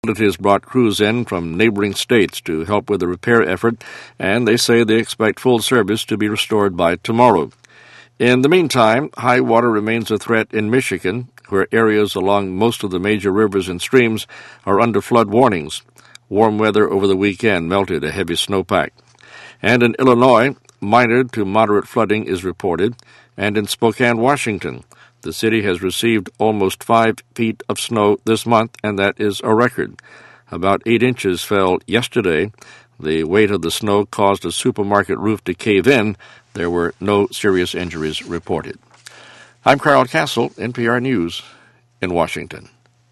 Utilities brought crews in from neighboring states to help with the repair effort, and they say they expect full service to be restored by tomorrow. In the meantime, high water remains a threat in Michigan, where areas along most of the major rivers and streams are under flood warnings. Warm weather over the weekend melted a heavy snowpack. And in Illinois, minor to moderate flooding is reported, and in Spokane, Washington, the city has received almost 5 feet of snow this month, and that is a record. About 8 inches fell yesterday. The weight of the snow caused a supermarket roof to cave in. There were no serious injuries reported. I'm Carl Castle, NPR News in Washington.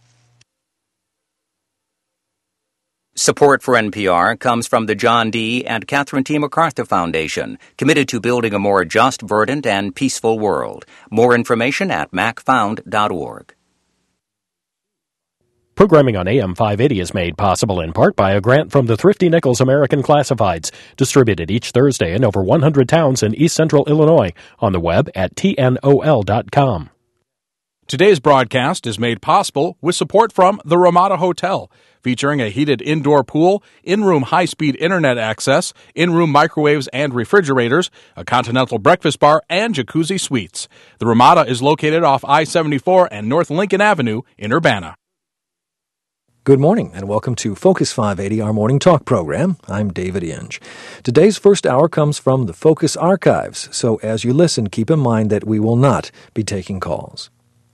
Support for NPR comes from the John D. and Catherine T. MacArthur Foundation, committed to building a more just, verdant, and peaceful world. More information at macfound.org. Programming on AM 580 is made possible in part by a grant from the Thrifty Nichols American Classifieds, distributed each Thursday in over 100 towns in East Central Illinois, on the web at tnol.com. Today's broadcast is made possible with support from the Ramada Hotel, featuring a heated indoor pool, in-room high-speed internet access, in-room microwaves and refrigerators, a continental breakfast bar, and jacuzzi suites. The Ramada is located off I-74 and North Lincoln Avenue in Urbana. Good morning, and welcome to Focus 580, our morning talk program. I'm David Inge. Today's first hour comes from the Focus Archives, so as you listen, keep in mind that we will not be taking calls.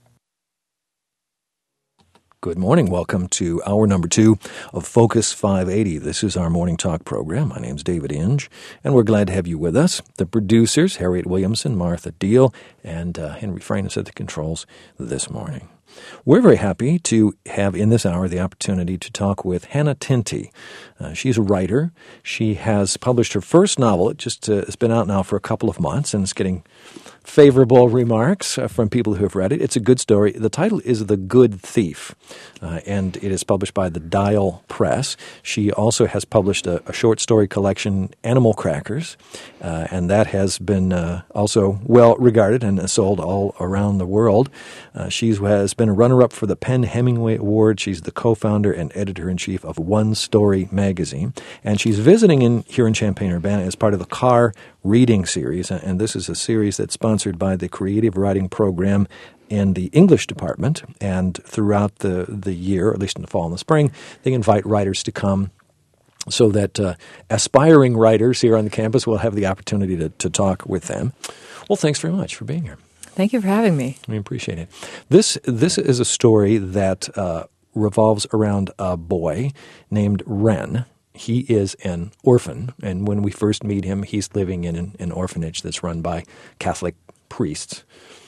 Good morning. Welcome to hour number 2 of Focus 580. This is our morning talk program. My name's David Inge, and we're glad to have you with us. The producers, Harriet Williamson, Martha Deal, and Henry Frayne is at the controls this morning. We're very happy to have in this hour the opportunity to talk with Hannah Tinty. She's a writer. She has published her first novel. It just has been out now for a couple of months, and it's getting favorable remarks from people who have read it. It's a good story. The title is The Good Thief, and it is published by the Dial Press. She also has published a short story collection, Animal Crackers, and that has been also well regarded and sold all around the world. She has been a runner-up for the PEN/Hemingway Award. She's the co-founder and editor-in-chief of One Story magazine, and she's visiting here in Champaign-Urbana as part of the Carr Reading Series, and this is a series that's sponsored by the Creative Writing Program in the English department, and throughout the year, or at least in the fall and the spring, they invite writers to come so that aspiring writers here on the campus will have the opportunity to talk with them. Well, thanks very much for being here. Thank you for having me. We appreciate it. This is a story that revolves around a boy named Ren. He is an orphan, and when we first meet him, he's living in an orphanage that's run by Catholic priests.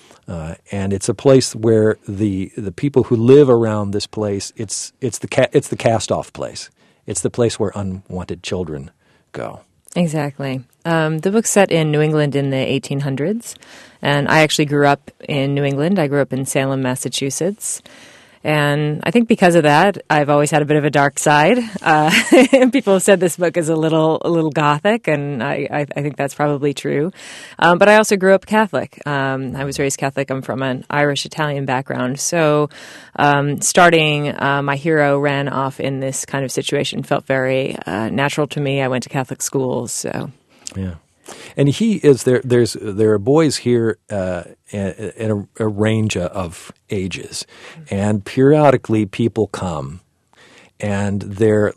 And it's a place where the people who live around this place, it's the cast-off place. It's the place where unwanted children go. Exactly. The book's set in New England in the 1800s, and I actually grew up in New England. I grew up in Salem, Massachusetts. And I think because of that, I've always had a bit of a dark side. People have said this book is a little gothic, and I think that's probably true. But I also grew up Catholic. I was raised Catholic. I'm from an Irish-Italian background. So starting my hero ran off in this kind of situation felt very natural to me. I went to Catholic schools, so... Yeah. And he is there. There are boys here in a range of ages, and periodically people come, and they're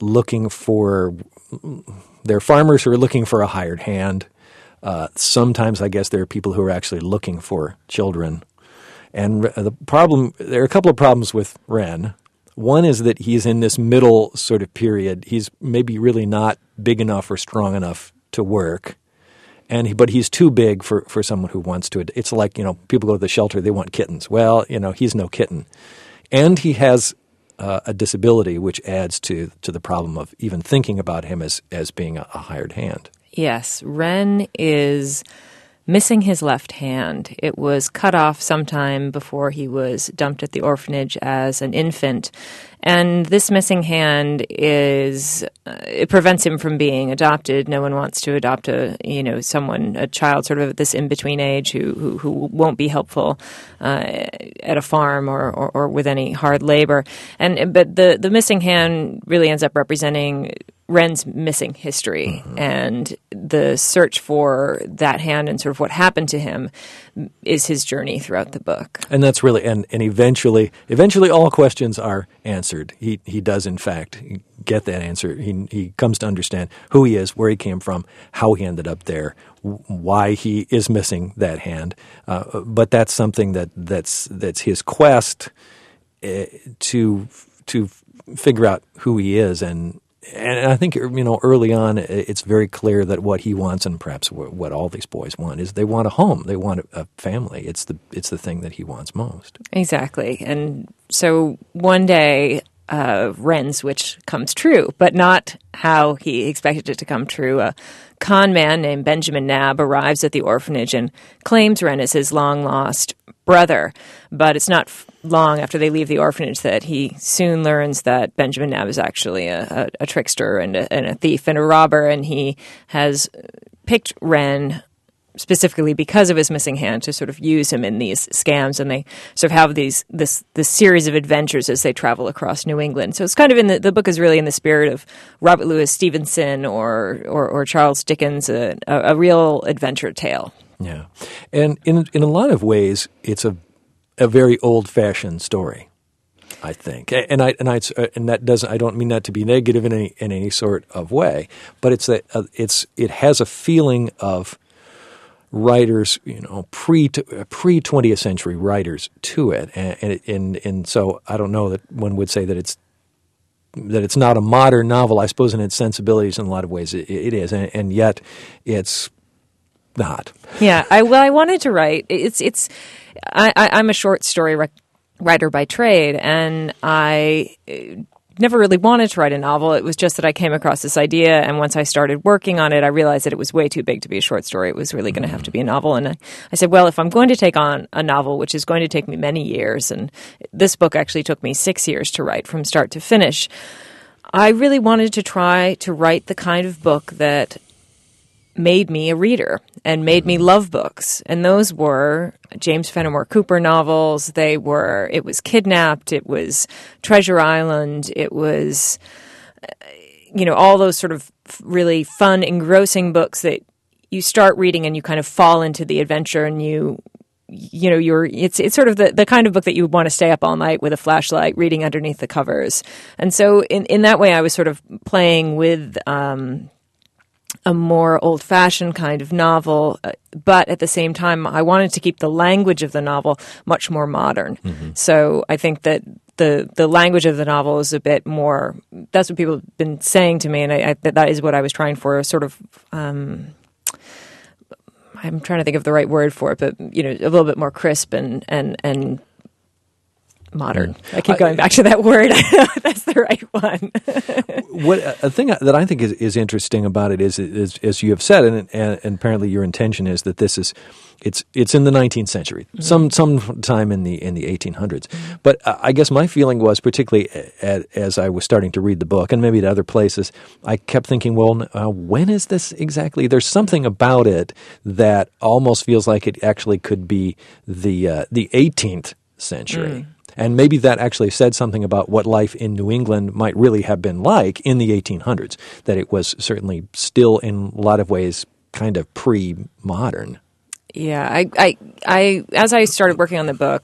farmers who are looking for a hired hand. Sometimes, I guess, there are people who are actually looking for children. And there are a couple of problems with Ren. One is that he's in this middle sort of period. He's maybe really not big enough or strong enough to work. But he's too big for someone who wants to. It's like, people go to the shelter, they want kittens. Well, he's no kitten. And he has a disability, which adds to the problem of even thinking about him as being a hired hand. Yes, Ren is missing his left hand. It was cut off sometime before he was dumped at the orphanage as an infant. And this missing hand it prevents him from being adopted. No one wants to adopt a child sort of at this in-between age who won't be helpful at a farm or with any hard labor. But the missing hand really ends up representing Wren's missing history, and the search for that hand and sort of what happened to him is his journey throughout the book. And that's really and eventually all questions are answered. He does in fact get that answer. He comes to understand who he is, where he came from, how he ended up there, why he is missing that hand. But that's something that's his quest to figure out who he is. And I think, early on, it's very clear that what he wants, and perhaps what all these boys want, is they want a home. They want a family. It's the thing that he wants most. Exactly. And so one day, Wren's wish comes true, but not how he expected it to come true. A con man named Benjamin Nab arrives at the orphanage and claims Wren as his long-lost brother. But it's not long after they leave the orphanage that he soon learns that Benjamin Nab is actually a trickster and a thief and a robber, and he has picked Wren specifically because of his missing hand to sort of use him in these scams, and they sort of have this series of adventures as they travel across New England. So it's kind of the book is really in the spirit of Robert Louis Stevenson or Charles Dickens, a real adventure tale. Yeah, and in a lot of ways, it's a very old-fashioned story, I think, and that doesn't. I don't mean that to be negative in any sort of way, but it has a feeling of writers, pre 20th century writers to it, and so I don't know that one would say that it's not a modern novel. I suppose in its sensibilities, in a lot of ways, it is, and yet it's not. Yeah, I wanted to write. I'm a short story writer by trade, and I never really wanted to write a novel. It was just that I came across this idea, and once I started working on it, I realized that it was way too big to be a short story. It was really going to have to be a novel, and I said, well, if I'm going to take on a novel, which is going to take me many years, and this book actually took me 6 years to write from start to finish, I really wanted to try to write the kind of book that made me a reader and made me love books. And those were James Fenimore Cooper novels. It was Kidnapped. It was Treasure Island. It was, all those sort of really fun, engrossing books that you start reading and you kind of fall into the adventure, and it's sort of the kind of book that you want to stay up all night with a flashlight reading underneath the covers. And so in that way, I was sort of playing with a more old-fashioned kind of novel, but at the same time, I wanted to keep the language of the novel much more modern. Mm-hmm. So I think that the language of the novel is a bit more. That's what people have been saying to me, and that is what I was trying for. Sort of, I'm trying to think of the right word for it, but a little bit more crisp and modern. I keep going back to that word. That's the right one. A thing that I think is interesting about it is as you have said, and apparently your intention is that it's in the 19th century, mm-hmm. sometime in the 1800s. Mm-hmm. But I guess my feeling was, particularly as I was starting to read the book, and maybe at other places, I kept thinking, well, when is this exactly? There's something about it that almost feels like it actually could be the 18th century. Mm. And maybe that actually said something about what life in New England might really have been like in the 1800s, that it was certainly still in a lot of ways kind of pre-modern. Yeah, I as I started working on the book,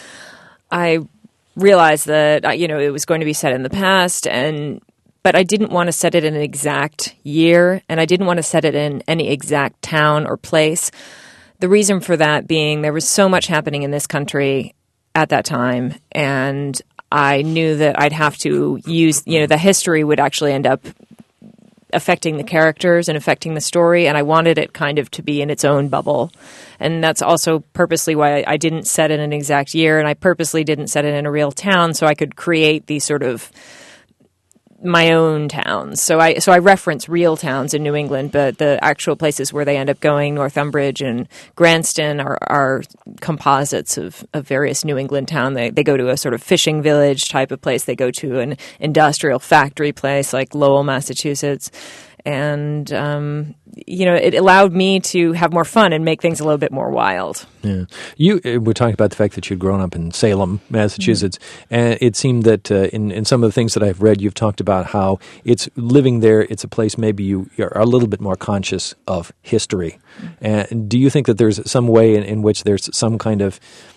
I realized that it was going to be set in the past, but I didn't want to set it in an exact year, and I didn't want to set it in any exact town or place. The reason for that being there was so much happening in this country at that time, and I knew that I'd have to use, the history would actually end up affecting the characters and affecting the story, and I wanted it kind of to be in its own bubble. And that's also purposely why I didn't set it in an exact year, and I purposely didn't set it in a real town, so I could create these sort of my own towns. So I reference real towns in New England, but the actual places where they end up going, Northumbridge and Granston, are composites of various New England towns. They go to a sort of fishing village type of place. They go to an industrial factory place like Lowell, Massachusetts. And, it allowed me to have more fun and make things a little bit more wild. Yeah. You were talking about the fact that you'd grown up in Salem, Massachusetts, and it seemed that in some of the things that I've read, you've talked about how it's living there, it's a place maybe you are a little bit more conscious of history. And do you think that there's some way in which there's some kind of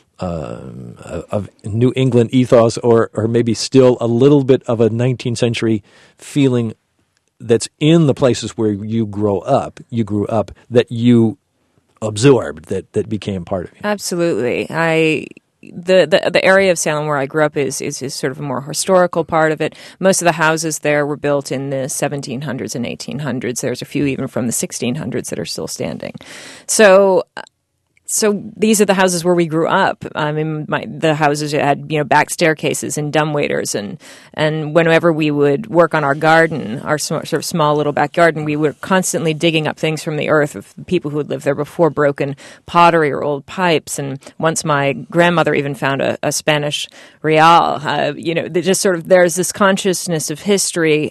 New England ethos or maybe still a little bit of a 19th century feeling that's in the places where you grew up, that you absorbed, that became part of you? Absolutely. The area of Salem where I grew up is sort of a more historical part of it. Most of the houses there were built in the 1700s and 1800s. There's a few even from the 1600s that are still standing. So these are the houses where we grew up. I mean, the houses had back staircases and dumbwaiters, and whenever we would work on our garden, our sort of small little back garden, we were constantly digging up things from the earth of people who had lived there before, broken pottery or old pipes. And once my grandmother even found a Spanish real. There's this consciousness of history.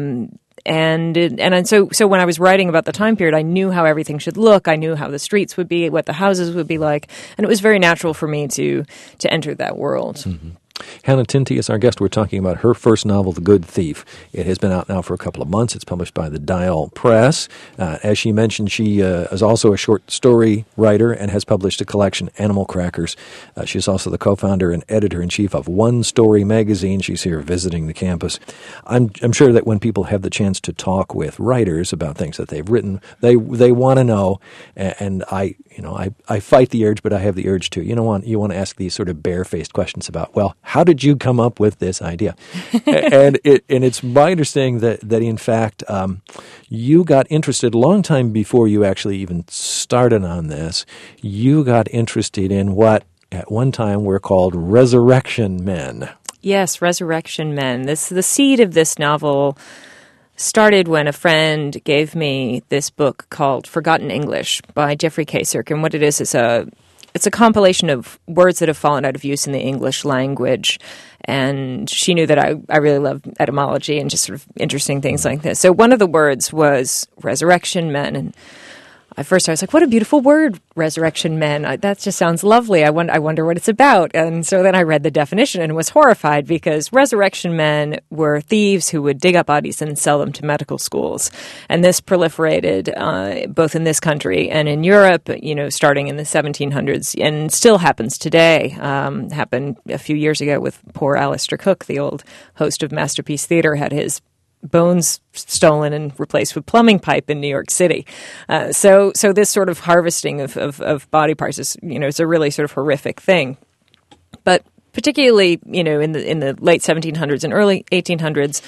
And so when I was writing about the time period, I knew how everything should look. I knew how the streets would be, what the houses would be like, and it was very natural for me to enter that world. Mm-hmm. Hannah Tinty is our guest. We're talking about her first novel, The Good Thief. It has been out now for a couple of months. It's published by the Dial Press. As she mentioned, she is also a short story writer and has published a collection, Animal Crackers. She's also the co-founder and editor-in-chief of One Story magazine. She's here visiting the campus. I'm sure that when people have the chance to talk with writers about things that they've written, they want to know, and I fight the urge, but I have the urge too. You want to ask these sort of barefaced questions about, well, how did you come up with this idea? and it's my understanding that in fact you got interested a long time before you actually even started on this. You got interested in what at one time were called resurrection men. Yes, resurrection men. The seed of this novel started when a friend gave me this book called Forgotten English by Jeffrey Kasich. And what it is it's a compilation of words that have fallen out of use in the English language. And she knew that I really love etymology and just sort of interesting things like this. So one of the words was resurrection men. And at first I was like, what a beautiful word, resurrection men. That just sounds lovely. I wonder what it's about. And so then I read the definition and was horrified because resurrection men were thieves who would dig up bodies and sell them to medical schools. And this proliferated both in this country and in Europe, starting in the 1700s, and still happens today. Happened a few years ago with poor Alistair Cook, the old host of Masterpiece Theatre, had his bones stolen and replaced with plumbing pipe in New York City. So this sort of harvesting of body parts is, it's a really sort of horrific thing. But particularly, in the late 1700s and early 1800s,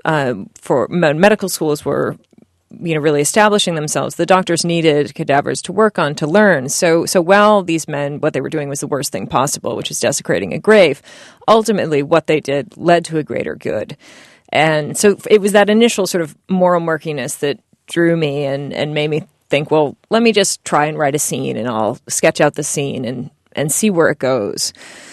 for medical schools were, really establishing themselves. The doctors needed cadavers to work on, to learn. So while these men, what they were doing was the worst thing possible, which is desecrating a grave, ultimately what they did led to a greater good. And so it was that initial sort of moral murkiness that drew me and made me think, well, let me just try and write a scene and I'll sketch out the scene and see where it goes.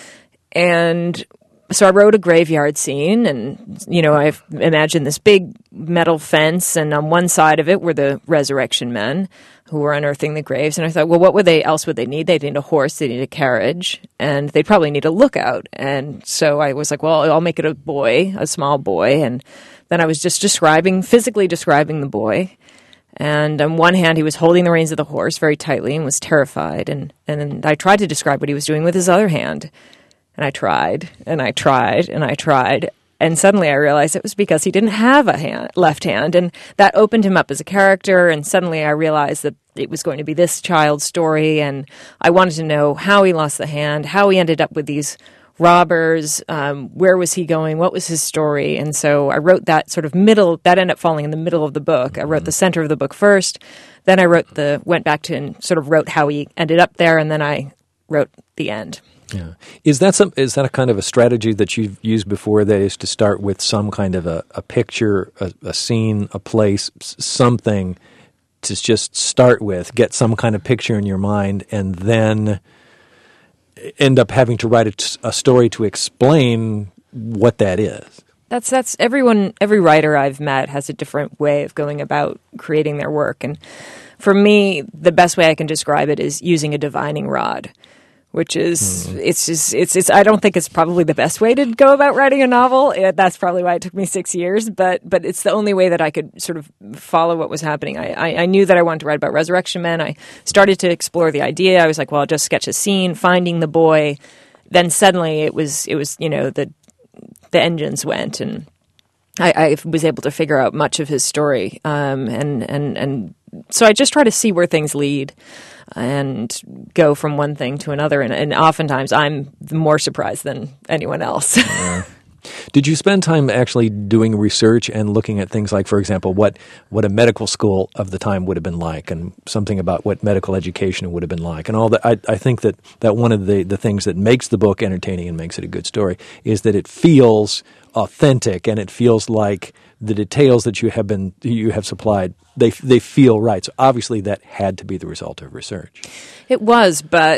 And so I wrote a graveyard scene and, I've imagined this big metal fence, and on one side of it were the resurrection men who were unearthing the graves. And I thought, well, what else would they need? They'd need a horse, they'd need a carriage, and they'd probably need a lookout. And so I was like, well, I'll make it a small boy. And then I was just physically describing the boy. And on one hand, he was holding the reins of the horse very tightly and was terrified. And then I tried to describe what he was doing with his other hand. And I tried, and I tried, and I tried. And suddenly I realized it was because he didn't have a left hand. And that opened him up as a character. And suddenly I realized that it was going to be this child's story. And I wanted to know how he lost the hand, how he ended up with these robbers, where was he going, what was his story. And so I wrote that sort of middle, that ended up falling in the middle of the book. I wrote the center of the book first. Then I went back to and sort of wrote how he ended up there. And then I wrote the end. Yeah. Is that a kind of a strategy that you've used before, that is to start with some kind of a picture, a scene, a place, something to just start with, get some kind of picture in your mind, and then end up having to write a story to explain what that is? That's every writer I've met has a different way of going about creating their work. And for me, the best way I can describe it is using a divining rod, which is, it's I don't think it's probably the best way to go about writing a novel. That's probably why it took me 6 years, but it's the only way that I could sort of follow what was happening. I knew that I wanted to write about Resurrection Men. I started to explore the idea. I was like, well, I'll just sketch a scene, finding the boy. Then suddenly it was the engines went, and I was able to figure out much of his story. And so I just try to see where things lead and go from one thing to another. And oftentimes I'm more surprised than anyone else. Yeah. Did you spend time actually doing research and looking at things like, for example, what a medical school of the time would have been like, and something about what medical education would have been like, and all that? I think that one of the things that makes the book entertaining and makes it a good story is that it feels authentic, and it feels like the details that you have supplied, they feel right. So obviously that had to be the result of research. It was, but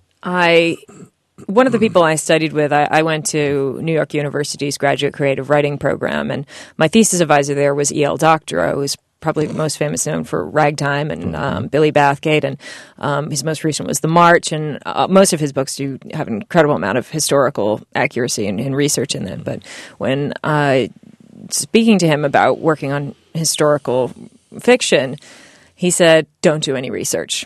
one of the people I studied with, I went to New York University's graduate creative writing program, and my thesis advisor there was E.L. Doctorow, who's probably most famous known for Ragtime and Billy Bathgate, and his most recent was The March, and most of his books do have an incredible amount of historical accuracy and research in them. But when speaking to him about working on historical fiction, he said, don't do any research.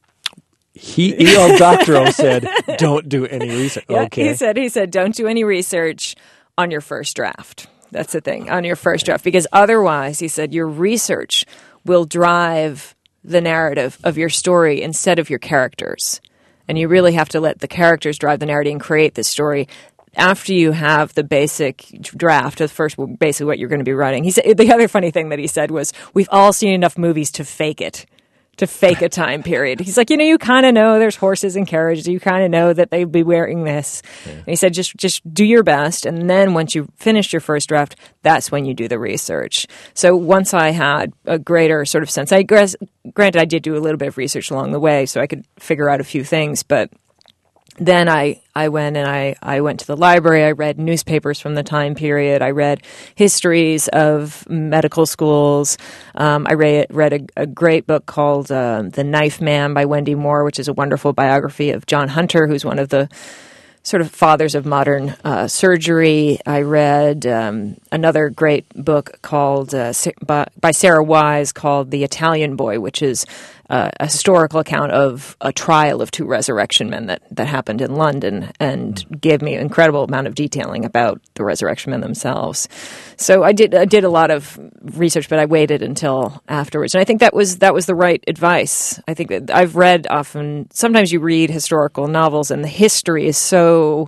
E.L. Doctorow said, don't do any research. Yeah, okay. He said, don't do any research on your first draft. That's the thing, on your first draft. Because otherwise, he said, your research will drive the narrative of your story instead of your characters. And you really have to let the characters drive the narrative and create the story after you have the basic draft of first, basically what you're going to be writing. He said, the other funny thing that he said was, we've all seen enough movies to fake it. To fake a time period. He's like, you kind of know there's horses and carriages. You kind of know that they'd be wearing this. Yeah. And he said, just do your best. And then once you finish your first draft, that's when you do the research. So once I had a greater sort of sense, granted, I did do a little bit of research along the way, so I could figure out a few things, but then I went and I went to the library. I read newspapers from the time period. I read histories of medical schools. I read a great book called The Knife Man by Wendy Moore, which is a wonderful biography of John Hunter, who's one of the sort of fathers of modern surgery. I read another great book called by Sarah Wise called The Italian Boy, which is a historical account of a trial of two resurrection men that happened in London, and gave me an incredible amount of detailing about the resurrection men themselves. So I did a lot of research, but I waited until afterwards, and I think that was the right advice. I think that I've read often. Sometimes you read historical novels, and the history is so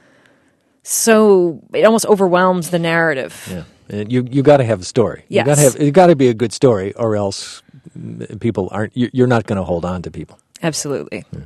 it almost overwhelms the narrative. Yeah, you got to have a story. Yes. You got to be a good story, or else people aren't. You're not going to hold on to people. Absolutely. Yeah.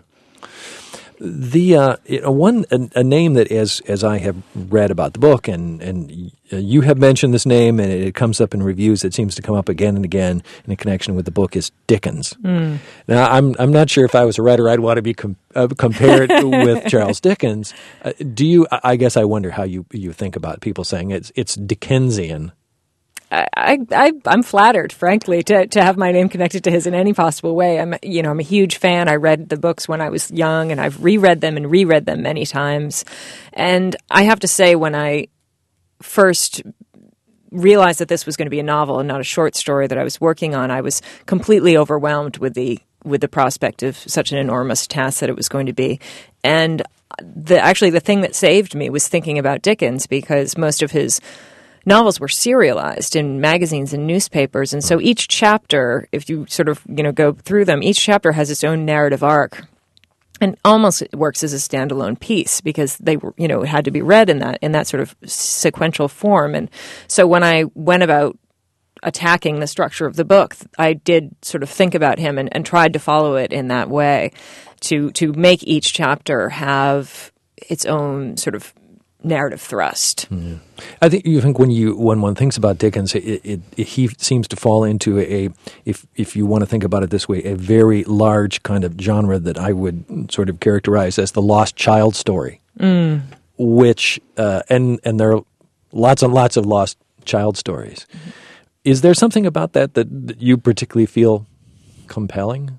A name that, as I have read about the book, and you have mentioned this name, and it comes up in reviews. It seems to come up again and again in connection with the book, is Dickens. Mm. Now, I'm not sure if I was a writer, I'd want to be compared with Charles Dickens. Do you? I guess I wonder how you think about people saying it's Dickensian. I'm flattered, frankly, to have my name connected to his in any possible way. I'm a huge fan. I read the books when I was young, and I've reread them many times. And I have to say, when I first realized that this was going to be a novel and not a short story that I was working on, I was completely overwhelmed with the prospect of such an enormous task that it was going to be. And the thing that saved me was thinking about Dickens, because most of his novels were serialized in magazines and newspapers, and so each chapter, if you sort of go through them, each chapter has its own narrative arc, and almost it works as a standalone piece, because they were it had to be read in that sort of sequential form. And so when I went about attacking the structure of the book, I did sort of think about him and tried to follow it in that way, to make each chapter have its own sort of narrative thrust. Yeah. I think when one thinks about Dickens, he seems to fall into if you want to think about it this way, a very large kind of genre that I would sort of characterize as the lost child story, which and there are lots and lots of lost child stories. Mm-hmm. Is there something about that you particularly feel compelling?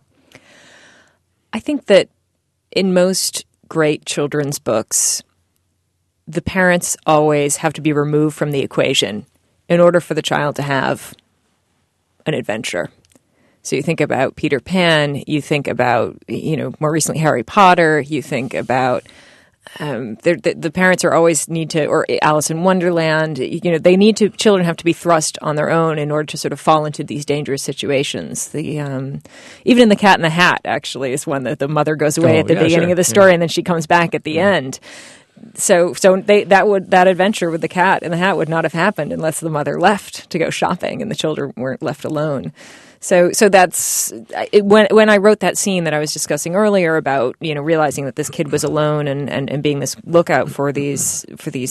I think that in most great children's books, the parents always have to be removed from the equation in order for the child to have an adventure. So you think about Peter Pan, you think about, more recently Harry Potter, you think about the parents are always need to, or Alice in Wonderland, children have to be thrust on their own in order to sort of fall into these dangerous situations. Even in The Cat in the Hat, actually, is one that the mother goes away at the beginning of the story and then she comes back at the end. So that adventure with the cat in the hat would not have happened unless the mother left to go shopping and the children weren't left alone. So that's when I wrote that scene that I was discussing earlier about realizing that this kid was alone and being this lookout for these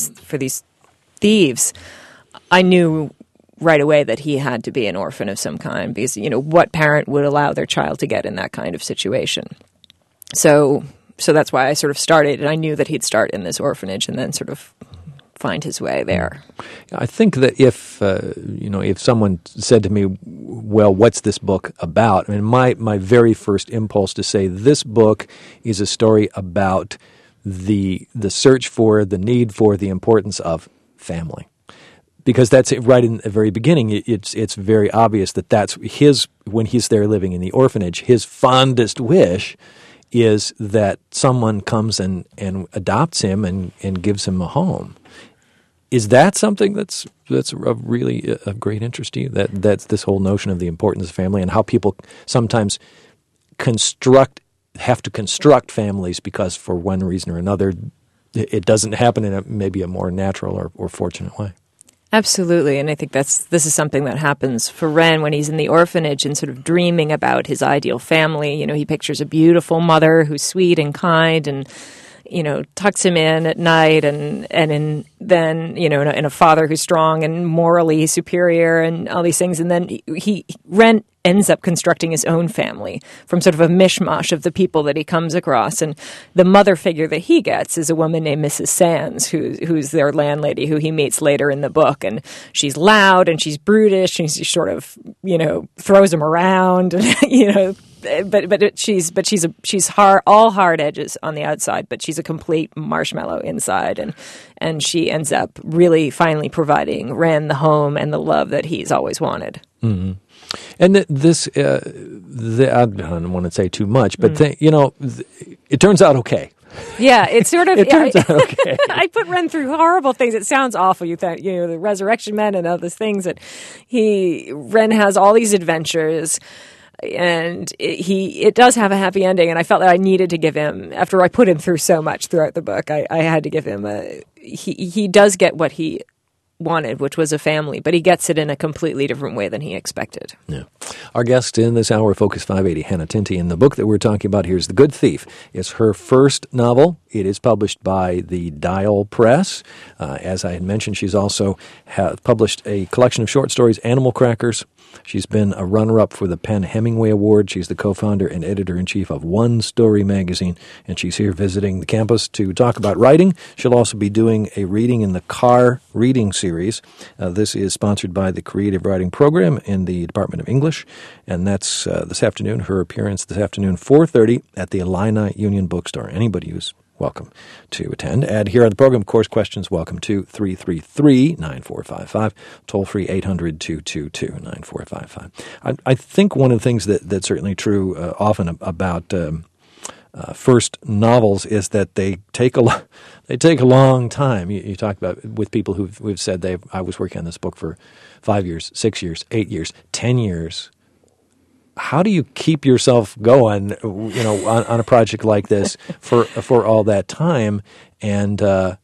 thieves, I knew right away that he had to be an orphan of some kind because what parent would allow their child to get in that kind of situation? So that's why I sort of started, and I knew that he'd start in this orphanage and then sort of find his way there. I think that if someone said to me, well, what's this book about? I mean, my very first impulse to say this book is a story about the search for, the need for, the importance of family. Because that's right in the very beginning. It's very obvious that's when he's there living in the orphanage, his fondest wish is that someone comes and adopts him and gives him a home. Is that something that's of really of great interest to you? That's this whole notion of the importance of family and how people sometimes have to construct families because for one reason or another it doesn't happen in maybe a more natural or fortunate way. Absolutely, and I think this is something that happens for Wren when he's in the orphanage and sort of dreaming about his ideal family. He pictures a beautiful mother who's sweet and kind and, tucks him in at night and a father who's strong and morally superior and all these things. And then Wren ends up constructing his own family from sort of a mishmash of the people that he comes across. And the mother figure that he gets is a woman named Mrs. Sands, who's their landlady, who he meets later in the book. And she's loud and she's brutish and she sort of, throws him around, but she's hard, all hard edges on the outside, but she's a complete marshmallow inside. And she ends up really finally providing Wren the home and the love that he's always wanted. Mm-hmm. And I don't want to say too much, but it turns out okay. Yeah, it's sort of. It turns out okay. I put Wren through horrible things. It sounds awful. You think the Resurrection Men and all these things that Wren has all these adventures. And it does have a happy ending, and I felt that I needed to give him, after I put him through so much throughout the book, I had to give him he does get what he wanted, which was a family, but he gets it in a completely different way than he expected. Yeah. Our guest in this hour, Focus 580, Hannah Tinty, and the book that we're talking about here is The Good Thief. It's her first novel. It is published by the Dial Press. As I had mentioned, she's also published a collection of short stories, Animal Crackers. She's been a runner-up for the PEN Hemingway Award. She's the co-founder and editor-in-chief of One Story magazine, and she's here visiting the campus to talk about writing. She'll also be doing a reading in the Carr Reading Series. This is sponsored by the Creative Writing Program in the Department of English, and that's this afternoon, her appearance this afternoon, 4:30 at the Illini Union Bookstore. Anybody who's welcome to attend. And here on the program, of course, questions welcome to 333-9455, toll-free 800-222-9455. I think one of the things that's certainly true often about first novels is that they take a long time. You talk about with people who've said I was working on this book for 5 years, 6 years, 8 years, 10 years. How do you keep yourself going, on a project like this for all that time? And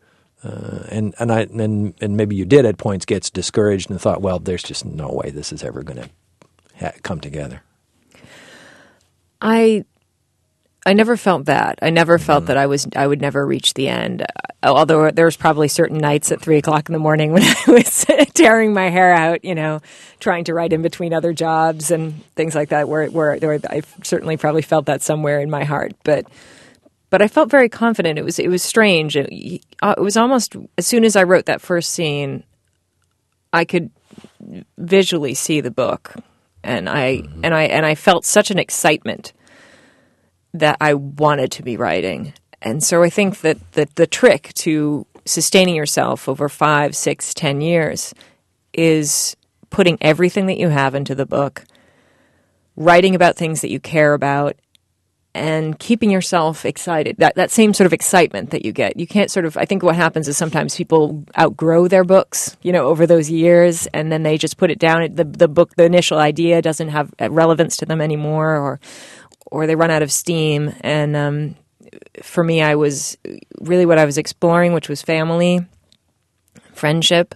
maybe you did at points get discouraged and thought, well, there's just no way this is ever going to come together. I I never felt that. I never felt that I would never reach the end. Although there was probably certain nights at 3:00 in the morning when I was tearing my hair out, trying to write in between other jobs and things like that, where I certainly probably felt that somewhere in my heart. But I felt very confident. It was strange. It was almost as soon as I wrote that first scene, I could visually see the book, and I felt such an excitement that I wanted to be writing. And so I think that the trick to sustaining yourself over 5, 6, 10 years is putting everything that you have into the book, writing about things that you care about, and keeping yourself excited. That same sort of excitement that you get. You can't I think what happens is sometimes people outgrow their books, over those years, and then they just put it down. The book, the initial idea doesn't have relevance to them anymore, or they run out of steam. And for me, I was really what I was exploring, which was family, friendship,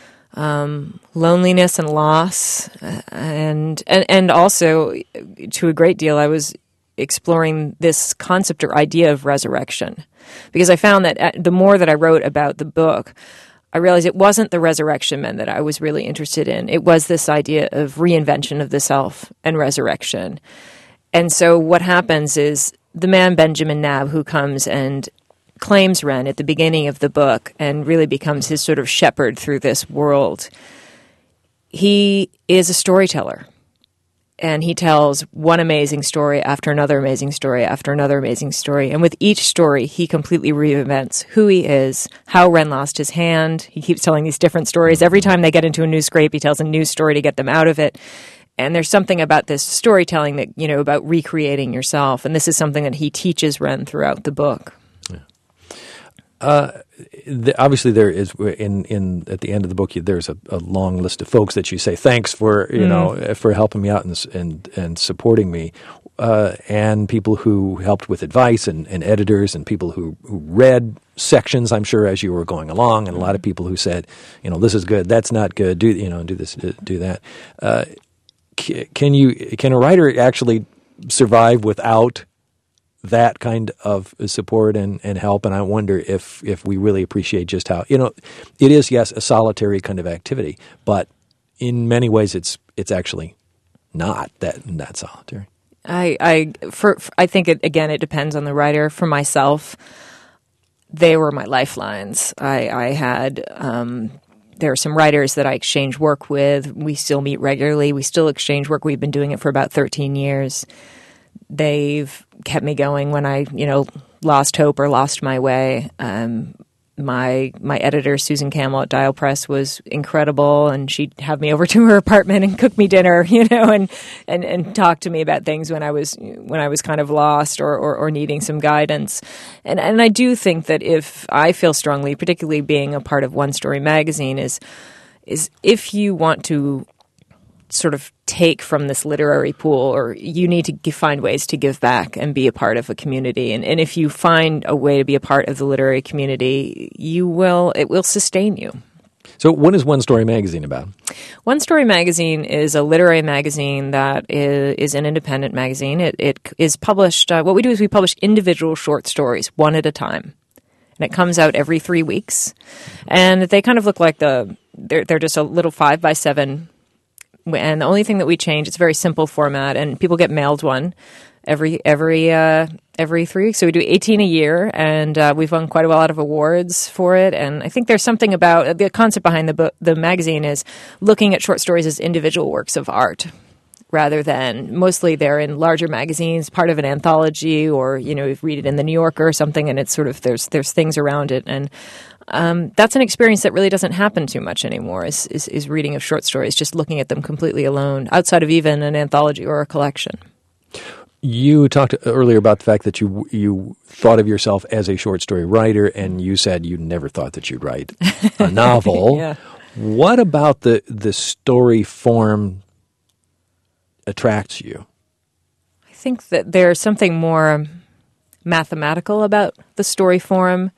loneliness and loss, and also to a great deal, I was exploring this concept or idea of resurrection, because I found that the more that I wrote about the book, I realized it wasn't the resurrection men that I was really interested in. It was this idea of reinvention of the self and resurrection. And so what happens is the man Benjamin Nab, who comes and claims Ren at the beginning of the book and really becomes his sort of shepherd through this world, he is a storyteller. And he tells one amazing story after another amazing story after another amazing story. And with each story, he completely reinvents who he is, how Ren lost his hand. He keeps telling these different stories. Every time they get into a new scrape, he tells a new story to get them out of it. And there's something about this storytelling that, about recreating yourself. And this is something that he teaches Ren throughout the book. Obviously, there is in at the end of the book, there's a long list of folks that you say thanks for for helping me out and supporting me, and people who helped with advice and editors and people who read sections, I'm sure, as you were going along, and a lot of people who said, this is good, that's not good, do this, do that. Can a writer actually survive without that kind of support and help? And I wonder if we really appreciate just how, it is, yes, a solitary kind of activity, but in many ways it's actually not that solitary. I think it depends on the writer. For myself, they were my lifelines. I had there are some writers that I exchange work with. We still meet regularly. We still exchange work. We've been doing it for about 13 years. They've kept me going when I, lost hope or lost my way. My editor, Susan Campbell at Dial Press, was incredible, and she'd have me over to her apartment and cook me dinner, and talk to me about things when I was kind of lost or needing some guidance. And I do think that if I feel strongly, particularly being a part of One Story Magazine, is if you want to sort of take from this literary pool, or you need to find ways to give back and be a part of a community. And if you find a way to be a part of the literary community, it will sustain you. So what is One Story Magazine about? One Story Magazine is a literary magazine that is an independent magazine. It is published, what we do is we publish individual short stories, one at a time. And it comes out every 3 weeks. And they kind of look like they're just a little 5x7. And the only thing that we change, it's a very simple format, and people get mailed one every 3 weeks. So we do 18 a year, and we've won quite a lot of awards for it. And I think there's something about the concept behind the magazine is looking at short stories as individual works of art, rather than mostly they're in larger magazines, part of an anthology, or you read it in the New Yorker or something, and it's sort of there's things around it. And that's an experience that really doesn't happen too much anymore, is reading of short stories, just looking at them completely alone, outside of even an anthology or a collection. You talked earlier about the fact that you thought of yourself as a short story writer, and you said you never thought that you'd write a novel. Yeah. What about the story form attracts you? I think that there's something more mathematical about the story form.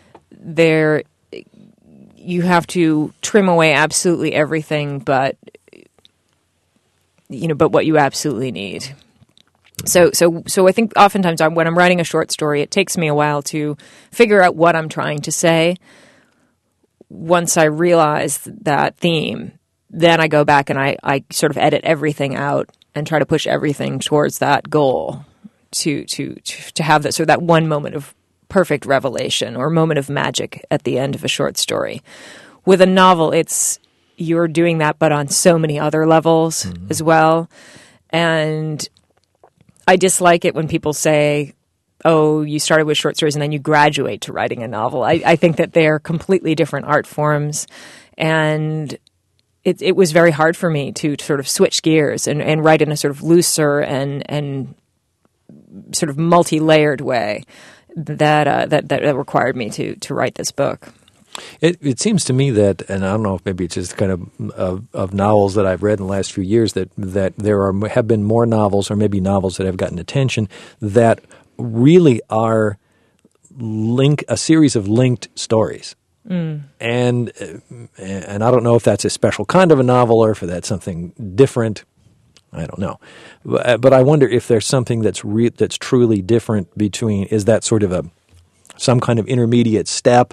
You have to trim away absolutely everything but what you absolutely need. So I think oftentimes when I'm writing a short story, it takes me a while to figure out what I'm trying to say. Once I realize that theme, then I go back and I sort of edit everything out and try to push everything towards that goal to have that, so that one moment of perfect revelation or moment of magic at the end of a short story. With a novel, you're doing that, but on so many other levels as well. And I dislike it when people say, oh, you started with short stories and then you graduate to writing a novel. I think that they're completely different art forms. And it was very hard for me to sort of switch gears and write in a sort of looser and sort of multi-layered way that required me to write this book. It seems to me that, and I don't know if maybe it's just kind of novels that I've read in the last few years, that there have been more novels, or maybe novels that have gotten attention, that really are a series of linked stories. And I don't know if that's a special kind of a novel or if that's something different. I don't know, but I wonder if there's something that's truly different between. Is that sort of some kind of intermediate step?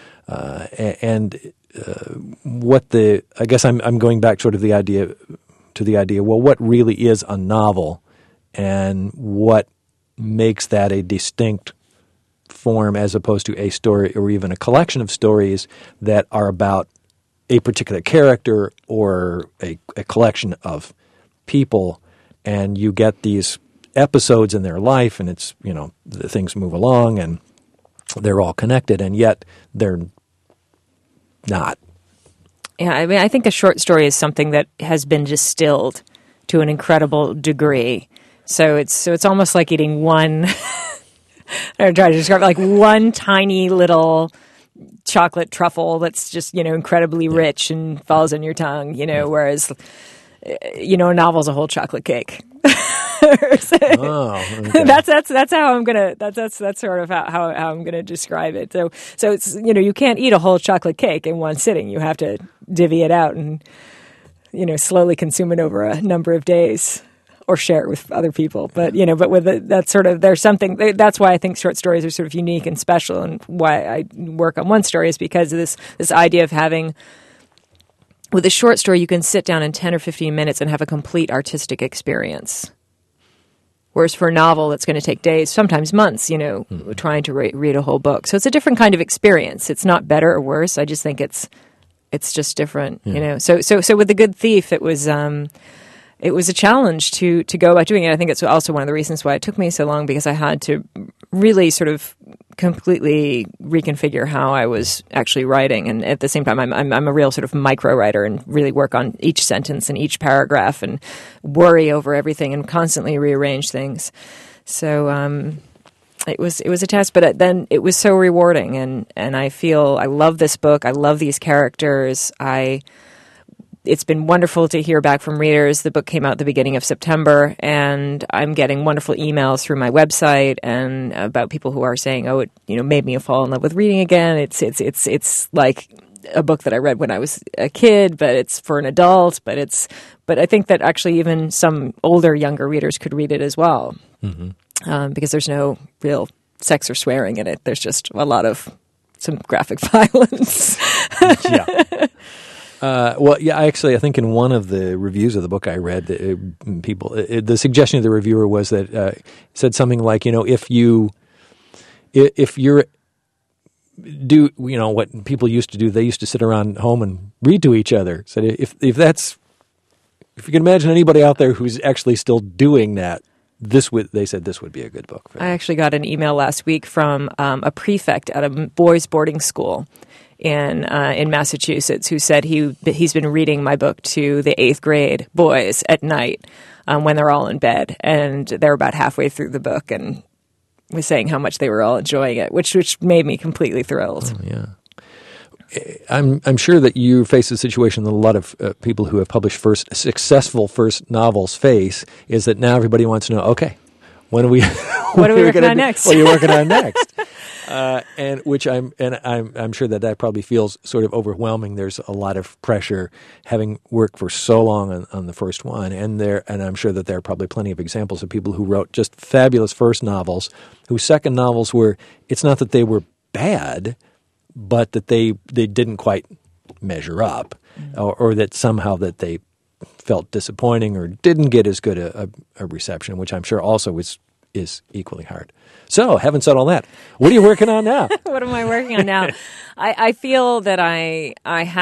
I guess I'm going back sort of the idea. Well, what really is a novel, and what makes that a distinct form as opposed to a story or even a collection of stories that are about a particular character or a collection of people, and you get these episodes in their life, and it's, the things move along and they're all connected, and yet they're not. Yeah, I mean, I think a short story is something that has been distilled to an incredible degree. So it's almost like eating one. I'm trying to describe it, like one tiny little chocolate truffle that's just incredibly rich and falls on your tongue. Whereas a novel's a whole chocolate cake. Okay. That's how I'm gonna. That's sort of how I'm gonna describe it. So it's you can't eat a whole chocolate cake in one sitting. You have to divvy it out and slowly consume it over a number of days, or share it with other people. But with that's sort of, there's something. That's why I think short stories are sort of unique and special, and why I work on one story is because of this idea of having. With a short story, you can sit down in 10 or 15 minutes and have a complete artistic experience. Whereas for a novel, it's going to take days, sometimes months, trying to read a whole book. So it's a different kind of experience. It's not better or worse. I just think it's just different, So with The Good Thief, it was a challenge to go about doing it. I think it's also one of the reasons why it took me so long, because I had to really sort of completely reconfigure how I was actually writing, and at the same time I'm a real sort of micro writer and really work on each sentence and each paragraph and worry over everything and constantly rearrange things. So it was a test, but then it was so rewarding, and I feel I love this book. I love these characters. It's been wonderful to hear back from readers. The book came out at the beginning of September, and I'm getting wonderful emails through my website and about people who are saying, "Oh, it made me fall in love with reading again." It's like a book that I read when I was a kid, but it's for an adult. But I think that actually even some younger readers could read it as well, because there's no real sex or swearing in it. There's just a lot of some graphic violence. Yeah. I think in one of the reviews of the book I read, the suggestion of the reviewer was that said something like, if you're do what people used to do, they used to sit around home and read to each other. So if you can imagine anybody out there who's actually still doing that, they said this would be a good book for them. I actually got an email last week from a prefect at a boys' boarding school in Massachusetts, who said he's been reading my book to the 8th grade boys at night when they're all in bed, and they're about halfway through the book, and was saying how much they were all enjoying it, which made me completely thrilled. Oh, yeah. I'm sure that you face a situation that a lot of people who have published successful first novels face, is that now everybody wants to know, okay, what are we working on next? What are you working on next? and I'm sure that probably feels sort of overwhelming. There's a lot of pressure having worked for so long on the first one, and I'm sure that there are probably plenty of examples of people who wrote just fabulous first novels, whose second novels were, it's not that they were bad, but that they didn't quite measure up, or that somehow that they felt disappointing or didn't get as good a reception, which I'm sure also is equally hard. So, having said all that, what are you working on now? What am I working on now? I feel that I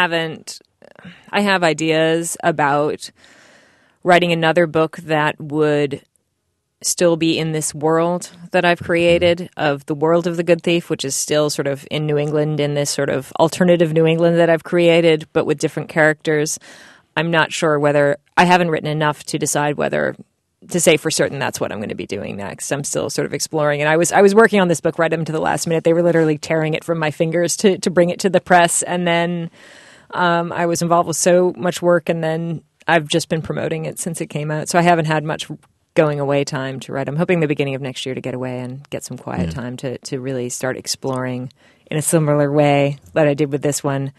have ideas about writing another book that would still be in this world that I've created, of the world of The Good Thief, which is still sort of in New England, in this sort of alternative New England that I've created, but with different characters. I'm not sure whether – I haven't written enough to decide whether – to say for certain that's what I'm going to be doing next. I'm still sort of exploring. And I was working on this book right up to the last minute. They were literally tearing it from my fingers to bring it to the press. And then I was involved with so much work, and then I've just been promoting it since it came out. So I haven't had much going away time to write. I'm hoping the beginning of next year to get away and get some quiet time to really start exploring in a similar way that I did with this one.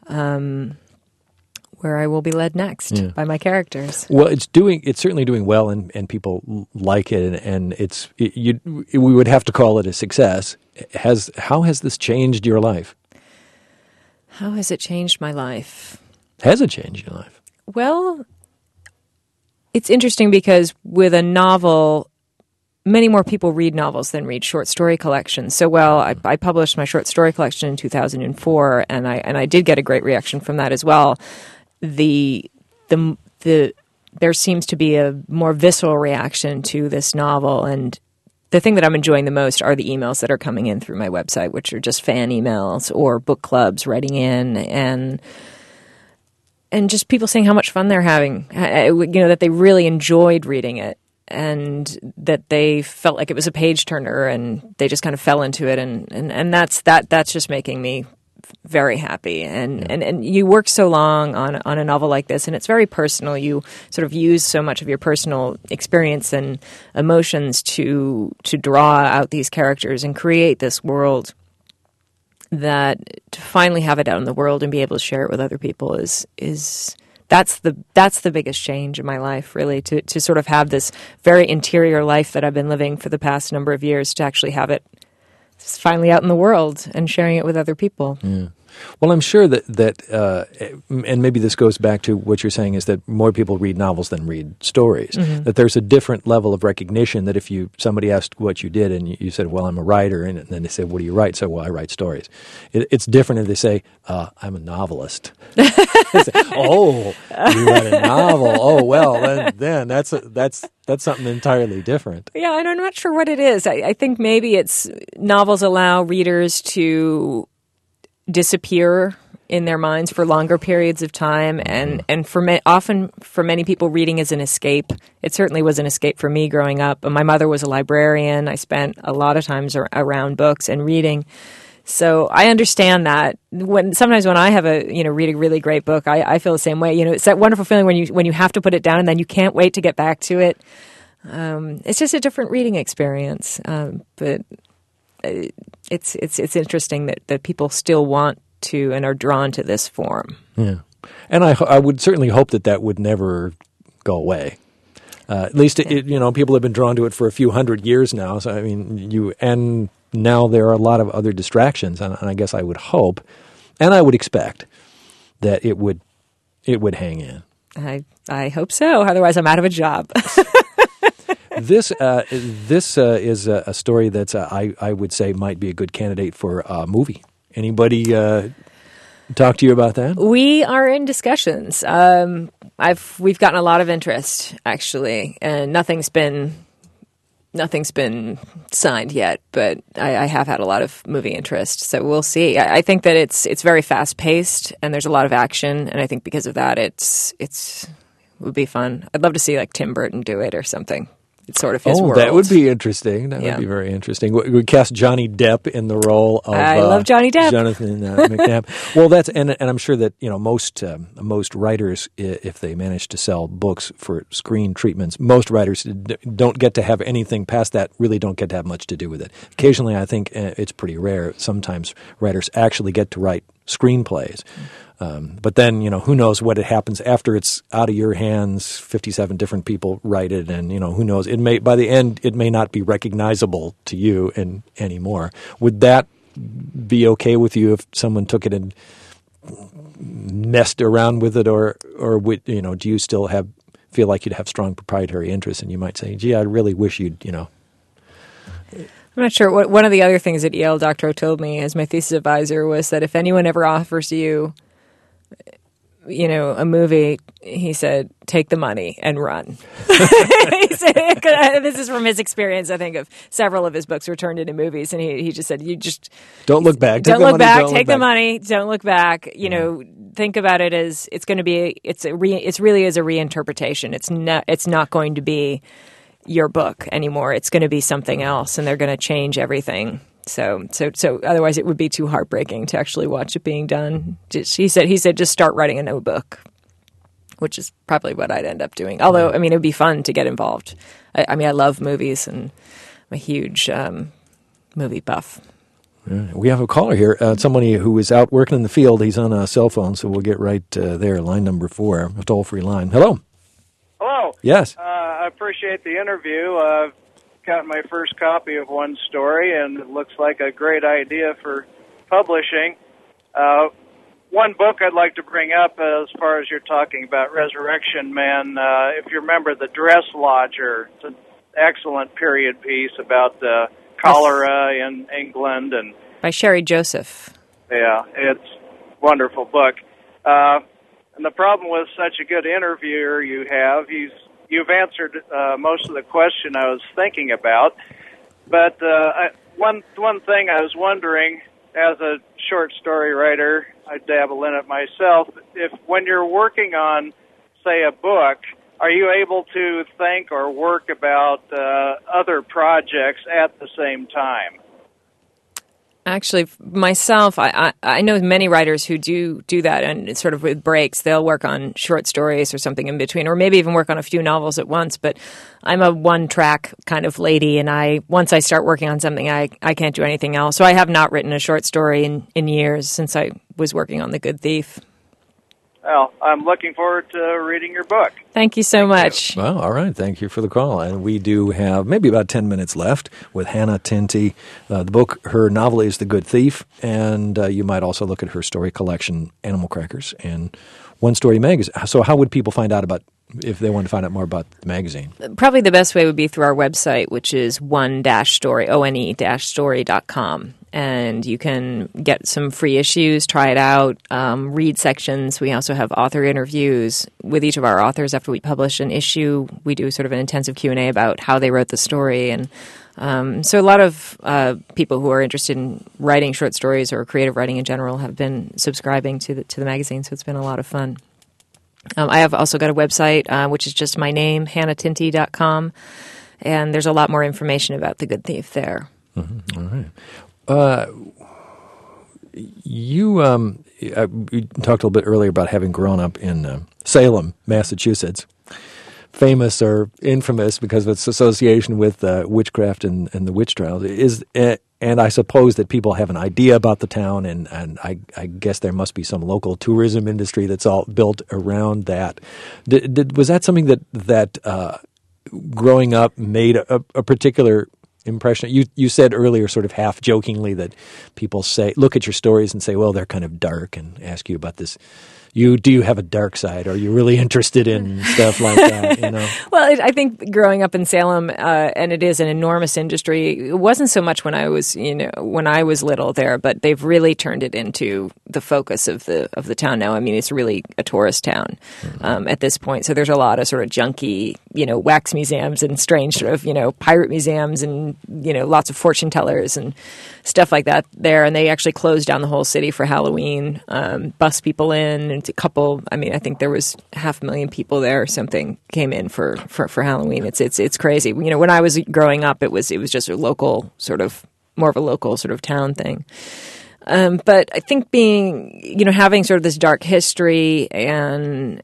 Where I will be led next by my characters. Well, it's certainly doing well, and people like it, and we would have to call it a success. How has this changed your life? How has it changed my life? Has it changed your life? Well, it's interesting because with a novel, many more people read novels than read short story collections. So, I published my short story collection in 2004, and I did get a great reaction from that as well. There seems to be a more visceral reaction to this novel, and the thing that I'm enjoying the most are the emails that are coming in through my website, which are just fan emails or book clubs writing in, and just people saying how much fun they're having, that they really enjoyed reading it, and that they felt like it was a page turner, and they just kind of fell into it, and that's just making me very happy. And you work so long on a novel like this, and it's very personal. You sort of use so much of your personal experience and emotions to draw out these characters and create this world, that to finally have it out in the world and be able to share it with other people is that's the biggest change in my life, really, to sort of have this very interior life that I've been living for the past number of years, to actually have it finally out in the world and sharing it with other people. Yeah. Well, I'm sure that and maybe this goes back to what you're saying, is that more people read novels than read stories. Mm-hmm. That there's a different level of recognition, that if somebody asked what you did and you said, well, I'm a writer, and then they said, what do you write? So, well, I write stories. It's different if they say, I'm a novelist. Say, oh, you write a novel. Oh, well, then that's something entirely different. Yeah, and I'm not sure what it is. I think maybe it's novels allow readers to disappear in their minds for longer periods of time, and often for many people, reading is an escape. It certainly was an escape for me growing up. My mother was a librarian. I spent a lot of times around books and reading. So I understand that. Sometimes when I have read a really great book, I feel the same way. It's that wonderful feeling when you have to put it down and then you can't wait to get back to it. It's just a different reading experience, but it's interesting that people still want to and are drawn to this form. Yeah, and I would certainly hope that would never go away. At least people have been drawn to it for a few hundred years now. So I mean, and now there are a lot of other distractions, and I guess I would hope, and I would expect that it would hang in. I hope so. Otherwise, I'm out of a job. This is a story that I would say might be a good candidate for a movie. Anybody talk to you about that? We are in discussions. We've gotten a lot of interest, actually, and nothing's been signed yet. But I have had a lot of movie interest, so we'll see. I think that it's very fast paced and there's a lot of action, and I think because of that, it would be fun. I'd love to see like Tim Burton do it or something. It's sort of his world. That would be interesting. That Yeah. would be very interesting. We cast Johnny Depp in the role of I love Johnny Depp. Jonathan McNabb. Well, that's and I'm sure that most writers, if they manage to sell books for screen treatments, most writers don't get to have anything past that. Really, don't get to have much to do with it. Occasionally, I think it's pretty rare. Sometimes writers actually get to write screenplays. But then, who knows what happens after it's out of your hands. 57 different people write it, and who knows? By the end, it may not be recognizable to you anymore. Would that be okay with you if someone took it and messed around with it, or would do you still feel like you'd have strong proprietary interests, and you might say, "Gee, I really wish you'd." I'm not sure. One of the other things that Yale doctoral told me as my thesis advisor was that if anyone ever offers you a movie, he said, take the money and run. He said, this is from his experience, I think, of several of his books were turned into movies, and he just said, you just don't look back. Don't look back. Take the money. Don't look back. Think about it as it's going to be. It's really as a reinterpretation. It's not going to be your book anymore. It's going to be something else, and they're going to change everything. So otherwise it would be too heartbreaking to actually watch it being done. He said just start writing a new book, which is probably what I'd end up doing. Although, it would be fun to get involved. I love movies, and I'm a huge movie buff. We have a caller here, somebody who is out working in the field. He's on a cell phone, so we'll get right there. Line number 4, a toll-free line. Hello. Hello. Yes. I appreciate the interview. I've got my first copy of one story, and it looks like a great idea for publishing. One book I'd like to bring up as far as you're talking about Resurrection Man, if you remember The Dress Lodger, it's an excellent period piece about cholera in England. And by Sherry Joseph. Yeah, it's a wonderful book. And the problem with such a good interviewer you have, you've answered most of the question I was thinking about. But one thing I was wondering, as a short story writer, I dabble in it myself, if when you're working on, say, a book, are you able to think or work about other projects at the same time? Actually, myself, I know many writers who do that, and sort of with breaks, they'll work on short stories or something in between, or maybe even work on a few novels at once. But I'm a one-track kind of lady, and once I start working on something, I can't do anything else. So I have not written a short story in years since I was working on The Good Thief. Well, I'm looking forward to reading your book. Thank you so much. Well, all right. Thank you for the call. And we do have maybe about 10 minutes left with Hannah Tinty. The book, her novel is The Good Thief, and you might also look at her story collection, Animal Crackers, and One Story Magazine. So how would people find out if they want to find out more about the magazine? Probably the best way would be through our website, which is one-story, one-story.com. And you can get some free issues, try it out, read sections. We also have author interviews with each of our authors after we publish an issue. We do sort of an intensive Q&A about how they wrote the story. And so a lot of people who are interested in writing short stories or creative writing in general have been subscribing to the magazine, so it's been a lot of fun. I have also got a website, which is just my name, hannahtinty.com, and there's a lot more information about The Good Thief there. Mm-hmm. All right. You talked a little bit earlier about having grown up in Salem, Massachusetts, famous or infamous because of its association with witchcraft and the witch trials. And I suppose that people have an idea about the town, and I guess there must be some local tourism industry that's all built around that. Was that something that growing up made a particular impression? You said earlier, sort of half jokingly, that people look at your stories and say, well, they're kind of dark, and ask you about this. Do you have a dark side? Are you really interested in stuff like that? Well, I think growing up in Salem, and it is an enormous industry. It wasn't so much when I was little there, but they've really turned it into the focus of the town now. I mean, it's really a tourist town at this point. So there's a lot of sort of junky, wax museums and strange sort of, pirate museums and, lots of fortune tellers and stuff like that there. And they actually closed down the whole city for Halloween, bus people in, and I think there was 500,000 people there or something came in for Halloween. It's crazy. When I was growing up, it was just a local sort of, more of a local sort of town thing. But I think having sort of this dark history and,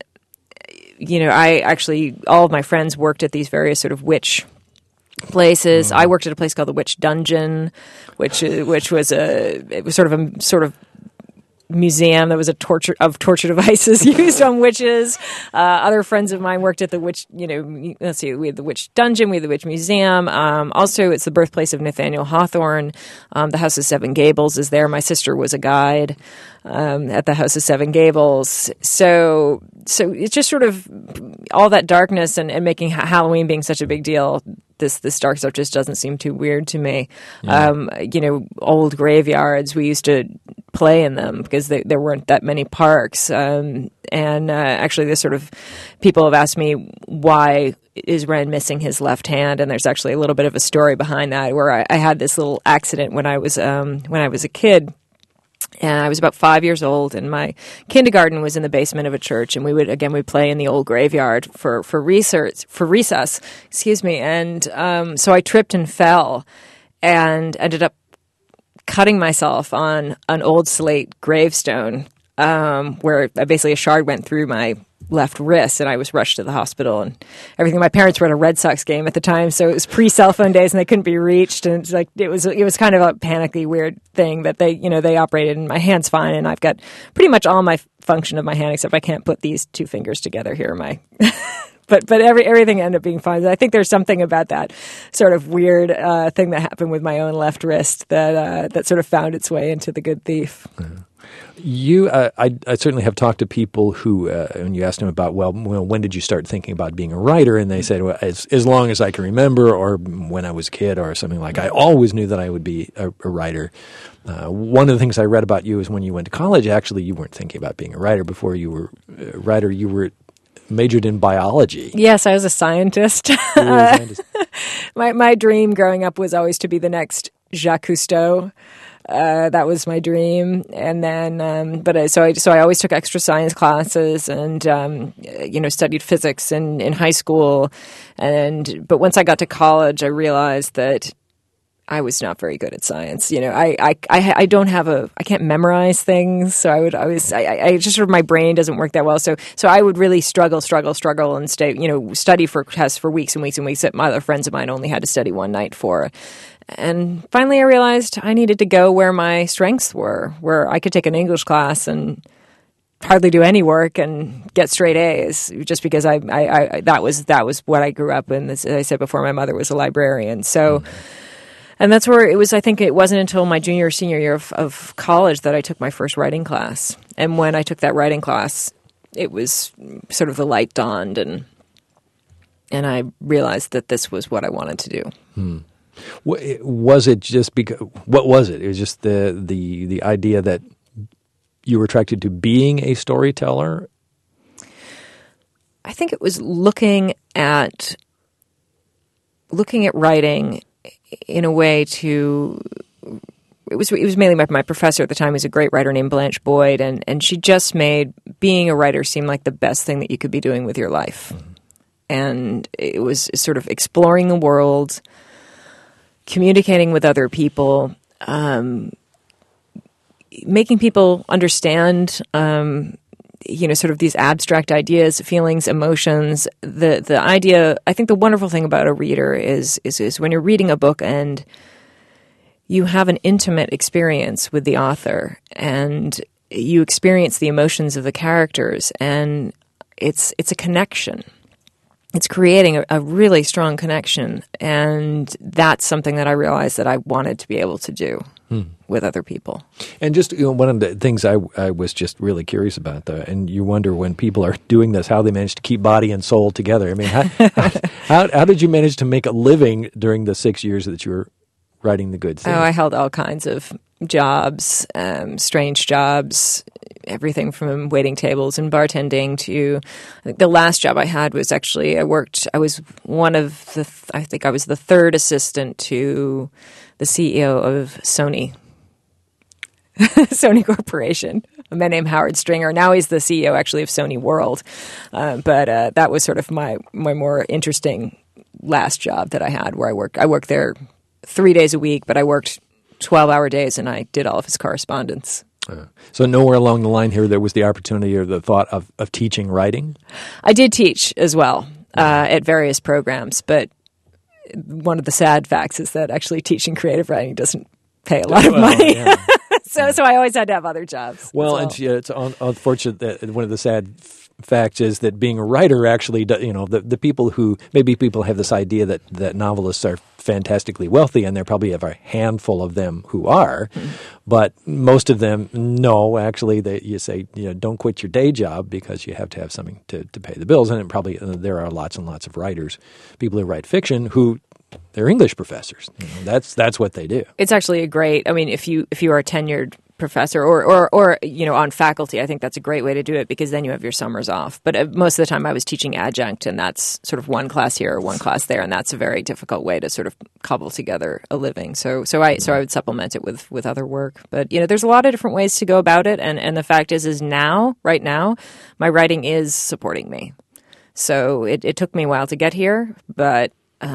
all of my friends worked at these various sort of witch places. I worked at a place called the Witch Dungeon, which was it was sort of museum that was torture devices used on witches. Other friends of mine worked at the witch, we had the Witch Dungeon, we had the Witch Museum. Also, it's the birthplace of Nathaniel Hawthorne. The House of Seven Gables is there. My sister was a guide at the House of Seven Gables. So it's just sort of all that darkness and making Halloween being such a big deal. This dark stuff just doesn't seem too weird to me. Yeah. Old graveyards, we used to play in them because there weren't that many parks. Actually, this sort of people have asked me, why is Ren missing his left hand? And there's actually a little bit of a story behind that, where I had this little accident when I was a kid. And I was about 5 years old, and my kindergarten was in the basement of a church, and we'd play in the old graveyard for recess. Excuse me. And so I tripped and fell, and ended up cutting myself on an old slate gravestone, where basically a shard went through my left wrist, and I was rushed to the hospital and everything. My parents were at a Red Sox game at the time, so it was pre-cell phone days, and they couldn't be reached. And it was kind of a panicky, weird thing that they operated, and my hand's fine, and I've got pretty much all my function of my hand, except I can't put these two fingers together here. But everything ended up being fine. I think there's something about that sort of weird thing that happened with my own left wrist that sort of found its way into The Good Thief. Mm-hmm. I certainly have talked to people who, when you asked them about, when did you start thinking about being a writer? And they said, well, as long as I can remember, or when I was a kid, or something like that. I always knew that I would be a writer. One of the things I read about you is when you went to college, actually, you weren't thinking about being a writer. Before you were a writer, you were majored in biology. Yes, I was a scientist. You were a scientist. My dream growing up was always to be the next Jacques Cousteau. That was my dream. And then, so I always took extra science classes and, studied physics in high school. But once I got to college, I realized that I was not very good at science. I can't memorize things. So I just sort of, my brain doesn't work that well. So I would really struggle and study for tests for weeks and weeks and weeks that my other friends of mine only had to study one night for. And finally, I realized I needed to go where my strengths were, where I could take an English class and hardly do any work and get straight A's, just because that was what I grew up in. As I said before, my mother was a librarian. So, and that's where it was. I think it wasn't until my junior or senior year of college that I took my first writing class. And when I took that writing class, it was sort of the light dawned, and I realized that this was what I wanted to do. Was it just because? What was it? It was just the idea that you were attracted to being a storyteller. I think it was looking at writing in a way to. It was mainly my professor at the time was a great writer named Blanche Boyd, and she just made being a writer seem like the best thing that you could be doing with your life. Mm-hmm. And it was sort of exploring the world, communicating with other people, making people understand, sort of these abstract ideas, feelings, emotions. The idea, I think the wonderful thing about a reader is when you're reading a book and you have an intimate experience with the author and you experience the emotions of the characters, and it's a connection. It's creating a really strong connection, and that's something that I realized that I wanted to be able to do with other people. And just one of the things I was just really curious about, and you wonder when people are doing this, how they manage to keep body and soul together. I mean, how did you manage to make a living during the 6 years that you were writing The Good Thief? Oh, I held all kinds of jobs, strange jobs, everything from waiting tables and bartending to, I think the last job I had was actually, I was one of the, I think I was the third assistant to the CEO of Sony Corporation, a man named Howard Stringer. Now he's the CEO actually of Sony World. But that was sort of my more interesting last job that I had, where I worked there 3 days a week, but I worked 12-hour days and I did all of his correspondence. So nowhere along the line here there was the opportunity or the thought of teaching writing? I did teach as well at various programs, but one of the sad facts is that actually teaching creative writing doesn't pay a lot of money. Yeah. So I always had to have other jobs. Well, and it's unfortunate that one of the sad facts is that being a writer actually, the people who, maybe people have this idea that novelists are fantastically wealthy, and there probably have a handful of them who are, but most of them, no, actually, you say, don't quit your day job because you have to have something to pay the bills, and it probably there are lots and lots of writers, people who write fiction who they're English professors. That's what they do. It's actually a great. I mean, if you are a tenured professor or on faculty, I think that's a great way to do it, because then you have your summers off. But most of the time I was teaching adjunct, and that's sort of one class here or one class there, and that's a very difficult way to sort of cobble together a living. So I would supplement it with other work. But there's a lot of different ways to go about it, and the fact is right now my writing is supporting me. So it took me a while to get here, but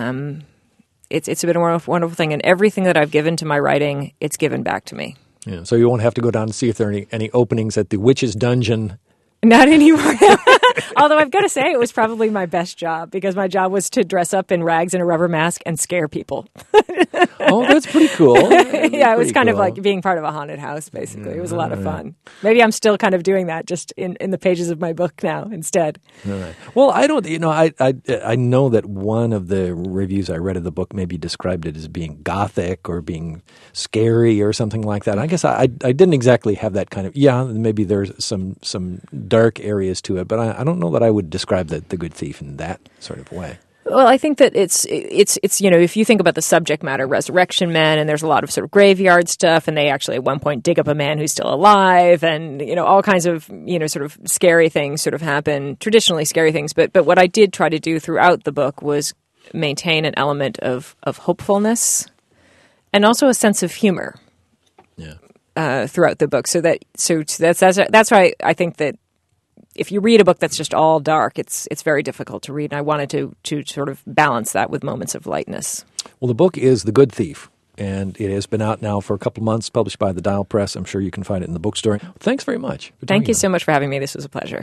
it's been a wonderful thing, and everything that I've given to my writing, it's given back to me. Yeah, so you won't have to go down and see if there are any openings at the Witch's Dungeon. Not anymore. Although I've got to say, it was probably my best job, because my job was to dress up in rags and a rubber mask and scare people. Oh, that's pretty cool. Yeah, it was kind of like being part of a haunted house, basically. It was a lot of fun. Maybe I'm still kind of doing that just in the pages of my book now instead. All right. Well, I don't, I know that one of the reviews I read of the book maybe described it as being gothic or being scary or something like that. I guess I didn't exactly have that kind of, maybe there's some dark areas to it, but I don't know that I would describe the Good Thief in that sort of way. Well, I think that it's if you think about the subject matter, resurrection men, and there's a lot of sort of graveyard stuff, and they actually at one point dig up a man who's still alive, and all kinds of sort of scary things sort of happen, traditionally scary things. But what I did try to do throughout the book was maintain an element of hopefulness and also a sense of humor. Yeah. Throughout the book, so that's why I think that if you read a book that's just all dark, it's very difficult to read. And I wanted to sort of balance that with moments of lightness. Well, the book is The Good Thief, and it has been out now for a couple of months, published by the Dial Press. I'm sure you can find it in the bookstore. Thanks very much. Thank you so much for having me. This was a pleasure.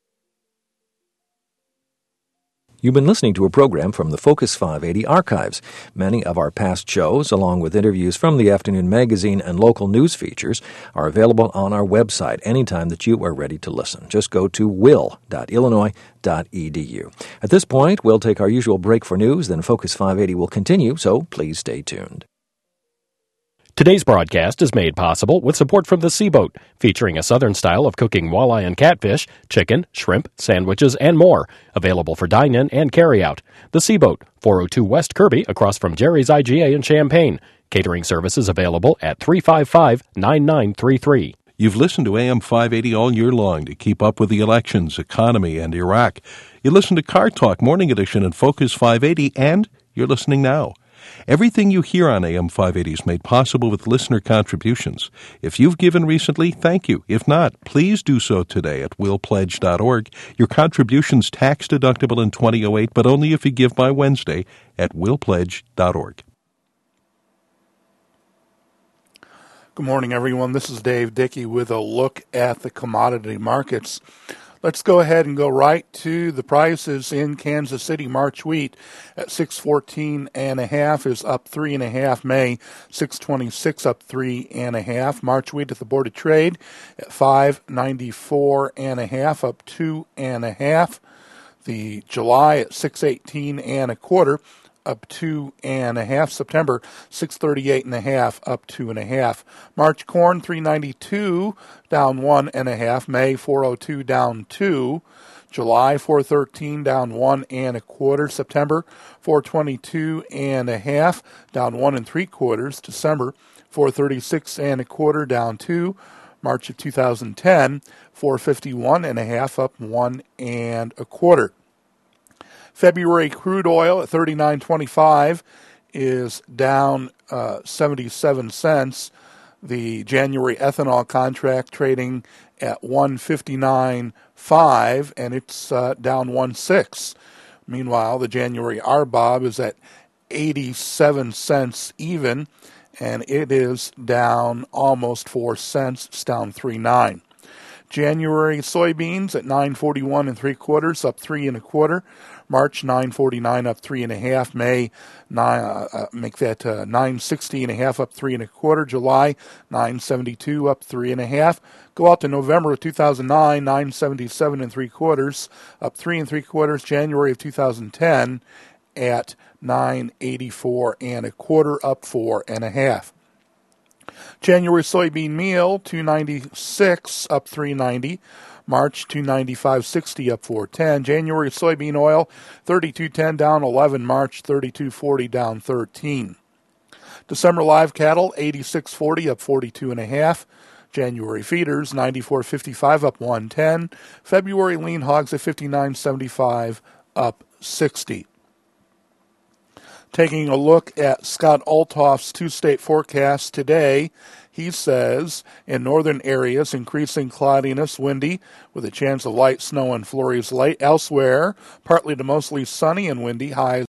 You've been listening to a program from the Focus 580 archives. Many of our past shows, along with interviews from the afternoon magazine and local news features, are available on our website anytime that you are ready to listen. Just go to will.illinois.edu. At this point, we'll take our usual break for news, then Focus 580 will continue, so please stay tuned. Today's broadcast is made possible with support from the Seaboat, featuring a southern style of cooking walleye and catfish, chicken, shrimp, sandwiches, and more. Available for dine-in and carry-out. The Seaboat, 402 West Kirby, across from Jerry's IGA in Champaign. Catering services available at 355-9933. You've listened to AM 580 all year long to keep up with the elections, economy, and Iraq. You listen to Car Talk Morning Edition and Focus 580, and you're listening now. Everything you hear on AM 580 is made possible with listener contributions. If you've given recently, thank you. If not, please do so today at willpledge.org. Your contribution's tax-deductible in 2008, but only if you give by Wednesday at willpledge.org. Good morning, everyone. This is Dave Dickey with a look at the commodity markets. Let's go ahead and go right to the prices in Kansas City. March wheat at 614.5 is up 3.5. May 626 up 3.5. March wheat at the Board of Trade at 594.5 up 2.5. The July at 618.25 up 2.5. September 638.5 up 2.5. March corn 392 down 1.5. May 402 down 2. July 413 down 1.25. September 422.5 down 1 3/4. December 436.25 down 2. March of 2010, 451.5 up 1.25. February crude oil at 39.25 is down 77 cents. The January ethanol contract trading at 159.5, and it's down 1.6. Meanwhile, the January RBOB is at 87 cents even, and it is down almost 4 cents. It's down 3.9. January soybeans at 9.41 3/4, up 3 1/4. March 9.49, up 3 1/2. May make that 9.60 up 3 1/4. July 9.72, up 3 1/2. Go out to November of 2009, 9.77 3/4, up 3 3/4. January of 2010 at 9.84 1/4, up 4 1/2. January soybean meal 296, up 3.90. March 295.60, up 4.10. January soybean oil 32.10, down 11. March 32.40, down 13. December live cattle 86.40, up 42.5. January feeders 94.55, up 110. February lean hogs at 59.75, up 60. Taking a look at Scott Althoff's two-state forecast today, he says, in northern areas, increasing cloudiness, windy, with a chance of light snow and flurries late. Elsewhere, partly to mostly sunny and windy, highs